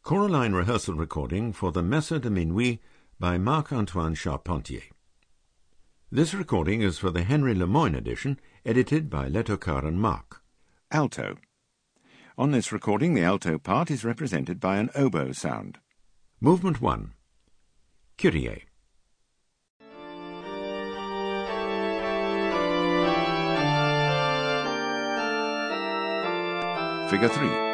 Choraline rehearsal recording for the Messe de Minuit by Marc-Antoine Charpentier. This recording is for the Henry Lemoyne edition, edited by Letokar and Mark. Alto. On this recording, the alto part is represented by an oboe sound. Movement 1. Kyrie. Figure 3.